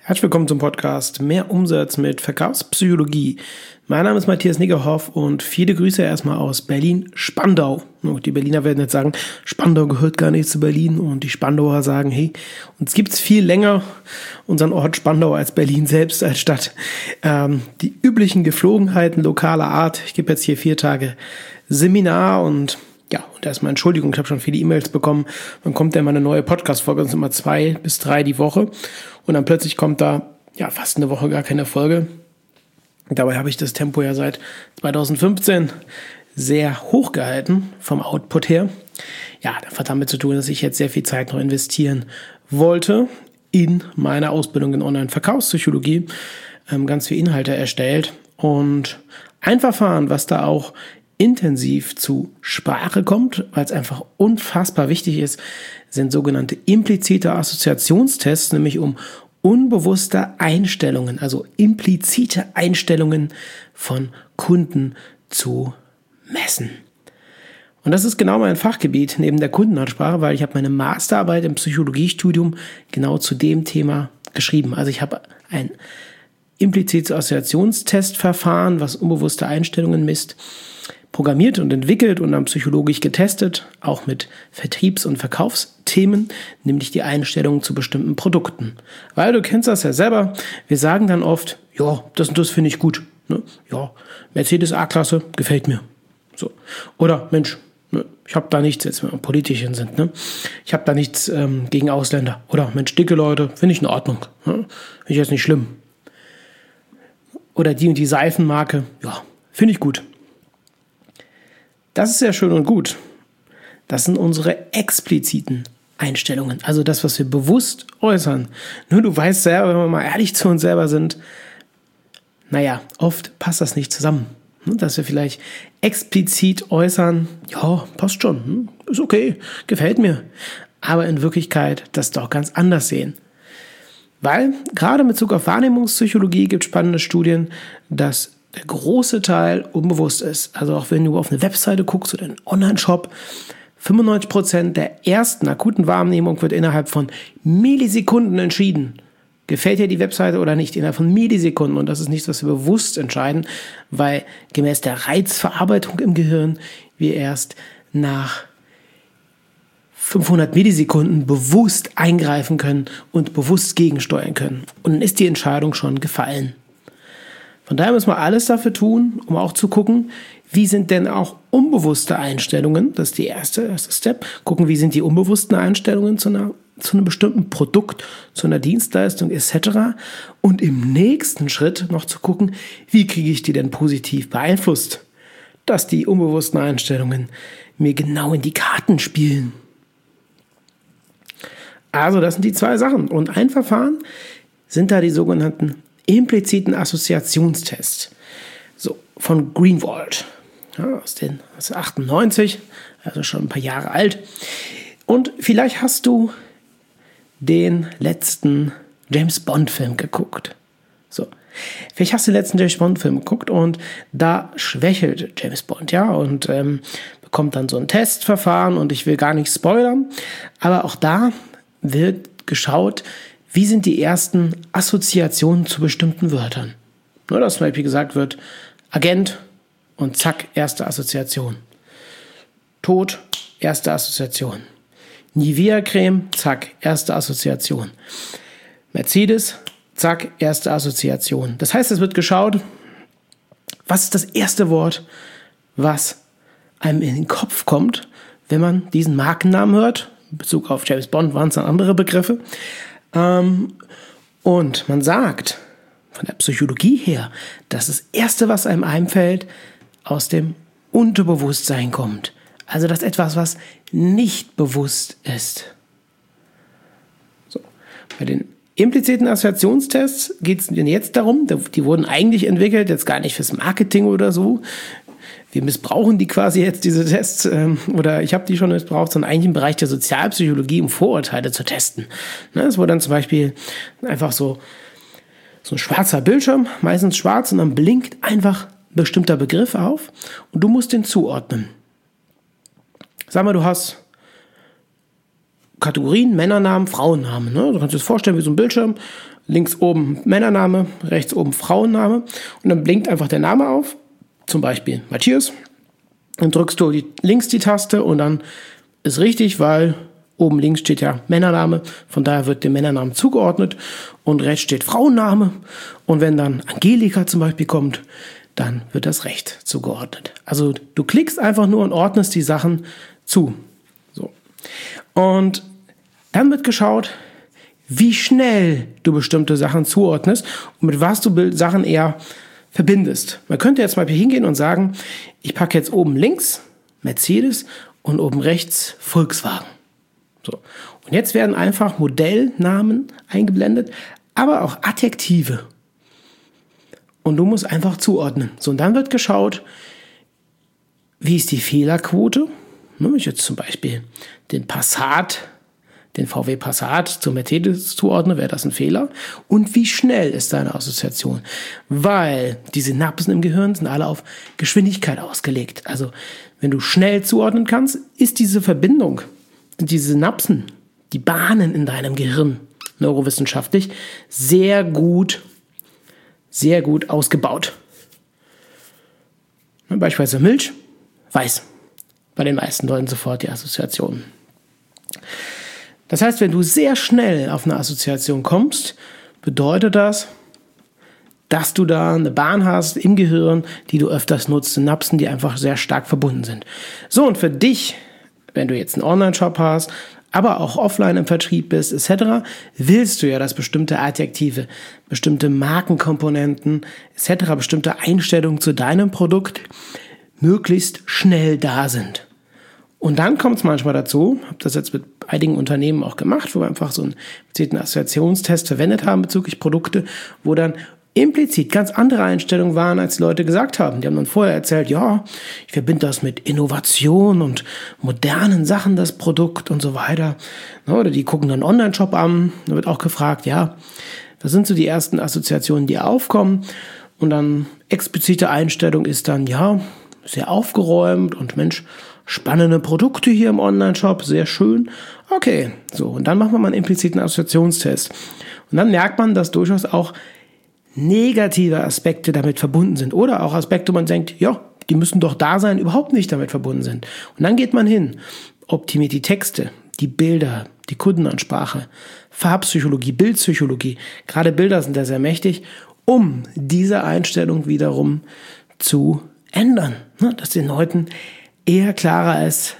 Herzlich willkommen zum Podcast Mehr Umsatz mit Verkaufspsychologie. Mein Name ist Matthias Niggerhoff und viele Grüße erstmal aus Berlin-Spandau. Die Berliner werden jetzt sagen, Spandau gehört gar nicht zu Berlin, und die Spandauer sagen, hey, uns gibt's viel länger, unseren Ort Spandau, als Berlin selbst als Stadt. Die üblichen Geflogenheiten lokaler Art. Ich gebe jetzt hier 4 Tage Seminar und erstmal Entschuldigung, ich habe schon viele E-Mails bekommen. Dann kommt ja immer eine neue Podcast-Folge, das sind immer 2 bis 3 die Woche. Und dann plötzlich kommt da fast eine Woche gar keine Folge. Dabei habe ich das Tempo ja seit 2015 sehr hoch gehalten vom Output her. Ja, das hat damit zu tun, dass ich jetzt sehr viel Zeit noch investieren wollte in meine Ausbildung in Online-Verkaufspsychologie. Ganz viele Inhalte erstellt und ein Verfahren, was da auch intensiv zu Sprache kommt, weil es einfach unfassbar wichtig ist, sind sogenannte implizite Assoziationstests, nämlich um unbewusste Einstellungen, also implizite Einstellungen von Kunden zu messen. Und das ist genau mein Fachgebiet neben der Kundenansprache, weil ich habe meine Masterarbeit im Psychologiestudium genau zu dem Thema geschrieben. Also ich habe ein implizites Assoziationstestverfahren, was unbewusste Einstellungen misst, programmiert und entwickelt und dann psychologisch getestet, auch mit Vertriebs- und Verkaufsthemen, nämlich die Einstellungen zu bestimmten Produkten. Weil du kennst das ja selber, wir sagen dann oft, ja, das und das finde ich gut. Ne? Ja, Mercedes A-Klasse gefällt mir. So. Oder, Mensch, ne, ich habe da nichts, jetzt wenn wir politisch sind, ne? Ich habe da nichts gegen Ausländer. Oder, Mensch, dicke Leute, finde ich in Ordnung. Ne? Finde ich jetzt nicht schlimm. Oder die und die Seifenmarke, ja, finde ich gut. Das ist ja schön und gut. Das sind unsere expliziten Einstellungen. Also das, was wir bewusst äußern. Nur du weißt selber, wenn wir mal ehrlich zu uns selber sind, oft passt das nicht zusammen. Dass wir vielleicht explizit äußern, ja, passt schon, ist okay, gefällt mir. Aber in Wirklichkeit das doch ganz anders sehen. Weil gerade in Bezug auf Wahrnehmungspsychologie gibt es spannende Studien, dass der große Teil unbewusst ist. Also auch wenn du auf eine Webseite guckst oder einen Online-Shop, 95% der ersten akuten Wahrnehmung wird innerhalb von Millisekunden entschieden. Gefällt dir die Webseite oder nicht? Innerhalb von Millisekunden. Und das ist nichts, was wir bewusst entscheiden, weil gemäß der Reizverarbeitung im Gehirn wir erst nach 500 Millisekunden bewusst eingreifen können und bewusst gegensteuern können. Und dann ist die Entscheidung schon gefallen. Von daher müssen wir alles dafür tun, um auch zu gucken, wie sind denn auch unbewusste Einstellungen, das ist die erste Step, gucken, wie sind die unbewussten Einstellungen zu einem bestimmten Produkt, zu einer Dienstleistung etc. Und im nächsten Schritt noch zu gucken, wie kriege ich die denn positiv beeinflusst, dass die unbewussten Einstellungen mir genau in die Karten spielen. Also das sind die 2 Sachen. Und ein Verfahren sind da die sogenannten impliziten Assoziationstests. So, von Greenwald. Ja, aus 98, also schon ein paar Jahre alt. Und vielleicht hast du den letzten James Bond-Film geguckt. So. Vielleicht hast du den letzten James Bond-Film geguckt und da schwächelt James Bond, und bekommt dann so ein Testverfahren, und ich will gar nicht spoilern, aber auch da wird geschaut, wie sind die ersten Assoziationen zu bestimmten Wörtern. Nur, dass zum Beispiel gesagt wird, Agent und zack, erste Assoziation. Tod, erste Assoziation. Nivea-Creme, zack, erste Assoziation. Mercedes, zack, erste Assoziation. Das heißt, es wird geschaut, was ist das erste Wort, was einem in den Kopf kommt, wenn man diesen Markennamen hört. In Bezug auf James Bond waren es dann andere Begriffe. Und man sagt von der Psychologie her, dass das Erste, was einem einfällt, aus dem Unterbewusstsein kommt. Also das etwas, was nicht bewusst ist. So. Bei den impliziten Assoziationstests geht es jetzt darum, die wurden eigentlich entwickelt, jetzt gar nicht fürs Marketing oder so. Wir missbrauchen die quasi jetzt, diese Tests, oder ich habe die schon missbraucht, sondern eigentlich im Bereich der Sozialpsychologie, um Vorurteile zu testen. Es wurde dann zum Beispiel einfach so ein schwarzer Bildschirm, meistens schwarz, und dann blinkt einfach ein bestimmter Begriff auf und du musst den zuordnen. Sag mal, du hast Kategorien, Männernamen, Frauennamen. Ne? Du kannst dir das vorstellen wie so ein Bildschirm. links oben Männername, rechts oben Frauenname und dann blinkt einfach der Name auf, zum Beispiel Matthias. Dann drückst du links die Taste und dann ist richtig, weil oben links steht ja Männername, von daher wird dem Männernamen zugeordnet und rechts steht Frauenname und wenn dann Angelika zum Beispiel kommt, dann wird das recht zugeordnet. Also du klickst einfach nur und ordnest die Sachen zu. So. Und dann wird geschaut, wie schnell du bestimmte Sachen zuordnest und mit was du Sachen eher verbindest. Man könnte jetzt mal hier hingehen und sagen, ich packe jetzt oben links Mercedes und oben rechts Volkswagen. So. Und jetzt werden einfach Modellnamen eingeblendet, aber auch Adjektive. Und du musst einfach zuordnen. So, und dann wird geschaut, wie ist die Fehlerquote? Wenn ich jetzt zum Beispiel den VW Passat zum Mercedes zuordne, wäre das ein Fehler. Und wie schnell ist deine Assoziation? Weil die Synapsen im Gehirn sind alle auf Geschwindigkeit ausgelegt. Also wenn du schnell zuordnen kannst, ist diese Verbindung, diese Synapsen, die Bahnen in deinem Gehirn, neurowissenschaftlich, sehr gut ausgebaut. Beispielsweise Milch, weiß. Bei den meisten Leuten sofort die Assoziation. Das heißt, wenn du sehr schnell auf eine Assoziation kommst, bedeutet das, dass du da eine Bahn hast im Gehirn, die du öfters nutzt, Synapsen, die einfach sehr stark verbunden sind. So, und für dich, wenn du jetzt einen Online-Shop hast, aber auch offline im Vertrieb bist, etc., willst du ja, dass bestimmte Adjektive, bestimmte Markenkomponenten, etc., bestimmte Einstellungen zu deinem Produkt möglichst schnell da sind. Und dann kommt es manchmal dazu, habe das jetzt mit einigen Unternehmen auch gemacht, wo wir einfach so einen gezielten Assoziationstest verwendet haben bezüglich Produkte, wo dann implizit ganz andere Einstellungen waren, als die Leute gesagt haben. Die haben dann vorher erzählt, ja, ich verbinde das mit Innovation und modernen Sachen, das Produkt und so weiter. Oder die gucken dann einen Online-Shop an, da wird auch gefragt, ja, was sind so die ersten Assoziationen, die aufkommen? Und dann explizite Einstellung ist dann, ja, sehr aufgeräumt und Mensch, spannende Produkte hier im Online-Shop, sehr schön. Okay, so, und dann macht man mal einen impliziten Assoziationstest. Und dann merkt man, dass durchaus auch negative Aspekte damit verbunden sind. Oder auch Aspekte, wo man denkt, ja, die müssen doch da sein, überhaupt nicht damit verbunden sind. Und dann geht man hin, optimiert die Texte, die Bilder, die Kundenansprache, Farbpsychologie, Bildpsychologie. Gerade Bilder sind da sehr mächtig, um diese Einstellung wiederum zu ändern. Dass den Leuten eher klarer ist,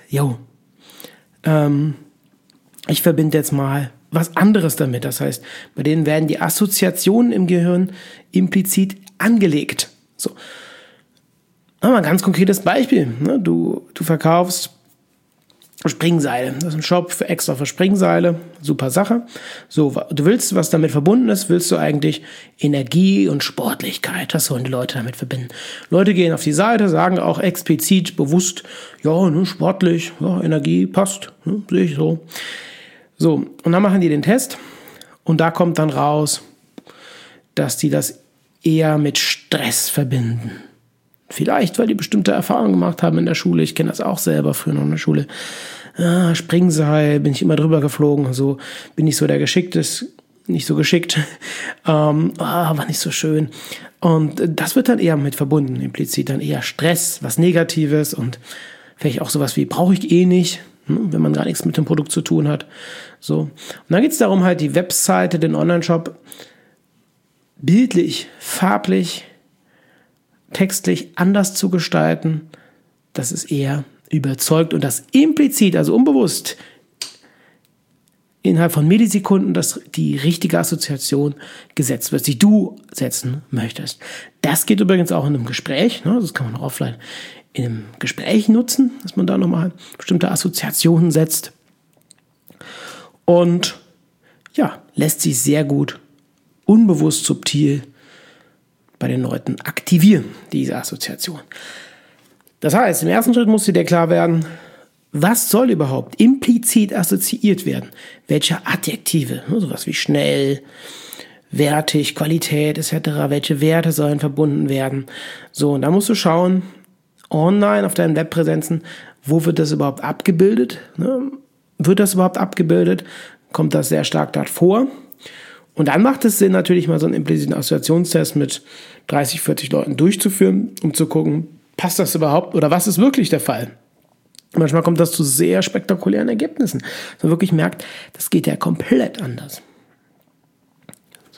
ich verbinde jetzt mal was anderes damit. Das heißt, bei denen werden die Assoziationen im Gehirn implizit angelegt. So. Mal ein ganz konkretes Beispiel. Du verkaufst Springseile. Das ist ein Shop extra für Springseile. Super Sache. So, du willst, was damit verbunden ist, willst du eigentlich Energie und Sportlichkeit. Das sollen die Leute damit verbinden. Leute gehen auf die Seite, sagen auch explizit, bewusst, sportlich, Energie passt, sehe ich so. So, und dann machen die den Test und da kommt dann raus, dass die das eher mit Stress verbinden. Vielleicht, weil die bestimmte Erfahrungen gemacht haben in der Schule. Ich kenne das auch selber früher noch in der Schule. Springseil, bin ich immer drüber geflogen. So bin ich so der Geschicktes, nicht so geschickt. War nicht so schön. Und das wird dann eher mit verbunden, implizit dann eher Stress, was Negatives und vielleicht auch sowas wie, brauche ich eh nicht, wenn man gar nichts mit dem Produkt zu tun hat. So. Und dann geht es darum, halt die Webseite, den Online-Shop bildlich, farblich, textlich anders zu gestalten, dass es eher überzeugt und das implizit, also unbewusst, innerhalb von Millisekunden, dass die richtige Assoziation gesetzt wird, die du setzen möchtest. Das geht übrigens auch in einem Gespräch, das kann man auch offline in einem Gespräch nutzen, dass man da nochmal bestimmte Assoziationen setzt. Und lässt sich sehr gut, unbewusst, subtil bei den Leuten aktivieren, diese Assoziation. Das heißt, im ersten Schritt muss dir klar werden, was soll überhaupt implizit assoziiert werden? Welche Adjektive, sowas wie schnell, wertig, Qualität etc., welche Werte sollen verbunden werden? So, und da musst du schauen, online auf deinen Webpräsenzen, wo wird das überhaupt abgebildet? Wird das überhaupt abgebildet? Kommt das sehr stark dort vor? Und dann macht es Sinn, natürlich mal so einen impliziten Assoziationstest mit 30, 40 Leuten durchzuführen, um zu gucken, passt das überhaupt oder was ist wirklich der Fall? Manchmal kommt das zu sehr spektakulären Ergebnissen. Dass man wirklich merkt, das geht ja komplett anders. So.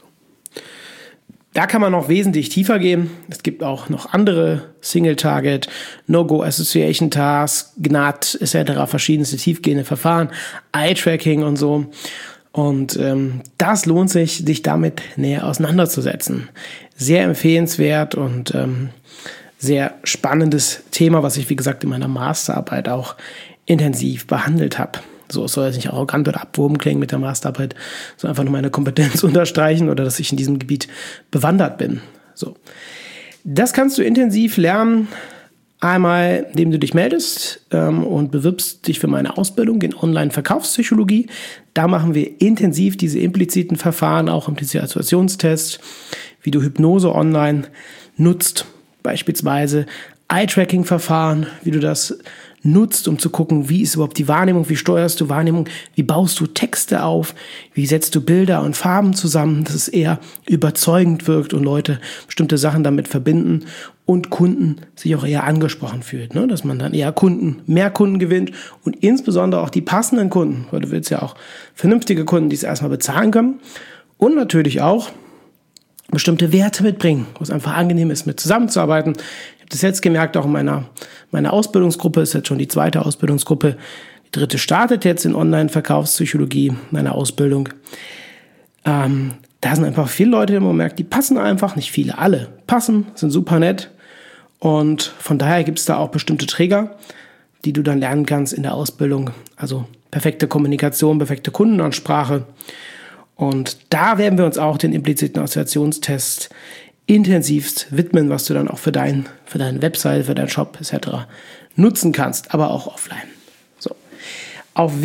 Da kann man noch wesentlich tiefer gehen. Es gibt auch noch andere Single-Target, No-Go-Association-Tasks, GNAT etc., verschiedenste tiefgehende Verfahren, Eye-Tracking und so. Und das lohnt sich, sich damit näher auseinanderzusetzen. Sehr empfehlenswert und sehr spannendes Thema, was ich, wie gesagt, in meiner Masterarbeit auch intensiv behandelt habe. So, es soll jetzt nicht arrogant oder abgehoben klingen mit der Masterarbeit, sondern einfach nur meine Kompetenz unterstreichen oder dass ich in diesem Gebiet bewandert bin. So. Das kannst du intensiv lernen, einmal, indem du dich meldest und bewirbst dich für meine Ausbildung in Online-Verkaufspsychologie. Da machen wir intensiv diese impliziten Verfahren, auch implizite Assoziationstests, wie du Hypnose online nutzt, beispielsweise Eye-Tracking-Verfahren, wie du das nutzt, um zu gucken, wie ist überhaupt die Wahrnehmung, wie steuerst du Wahrnehmung, wie baust du Texte auf, wie setzt du Bilder und Farben zusammen, dass es eher überzeugend wirkt und Leute bestimmte Sachen damit verbinden und Kunden sich auch eher angesprochen fühlt, ne? Dass man dann eher mehr Kunden gewinnt und insbesondere auch die passenden Kunden, weil du willst ja auch vernünftige Kunden, die es erstmal bezahlen können und natürlich auch bestimmte Werte mitbringen, wo es einfach angenehm ist, mit zusammenzuarbeiten. Ich habe das jetzt gemerkt, auch in meiner Ausbildungsgruppe, ist jetzt schon die 2. Ausbildungsgruppe. Die 3. startet jetzt in Online-Verkaufspsychologie, meiner Ausbildung. Da sind einfach viele Leute, die man merkt, die passen einfach, nicht viele, alle passen, sind super nett. Und von daher gibt es da auch bestimmte Trigger, die du dann lernen kannst in der Ausbildung. Also perfekte Kommunikation, perfekte Kundenansprache. Und da werden wir uns auch den impliziten Assoziationstest intensivst widmen, was du dann auch für deine Website, für deinen Shop etc. nutzen kannst, aber auch offline. So. Auf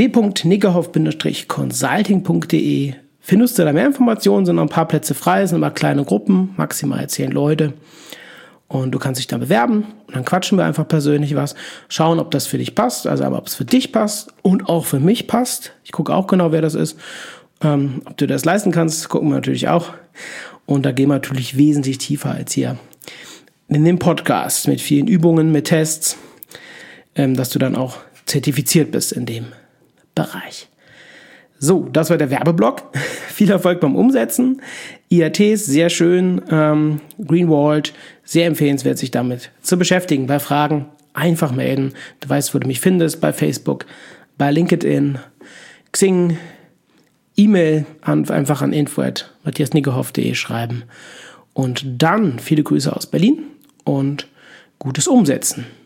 w.niggehoff-consulting.de findest du da mehr Informationen, sind noch ein paar Plätze frei, sind immer kleine Gruppen, maximal 10 Leute. Und du kannst dich dann bewerben und dann quatschen wir einfach persönlich was, schauen, ob das für dich passt, also ob es für dich passt und auch für mich passt. Ich gucke auch genau, wer das ist. Ob du das leisten kannst, gucken wir natürlich auch. Und da gehen wir natürlich wesentlich tiefer als hier in dem Podcast mit vielen Übungen, mit Tests, dass du dann auch zertifiziert bist in dem Bereich. So, das war der Werbeblock. Viel Erfolg beim Umsetzen. IATs, sehr schön. Greenwald, sehr empfehlenswert, sich damit zu beschäftigen. Bei Fragen einfach melden. Du weißt, wo du mich findest, bei Facebook, bei LinkedIn, Xing, E-Mail einfach an info@matthiasniggehoff.de schreiben. Und dann viele Grüße aus Berlin und gutes Umsetzen.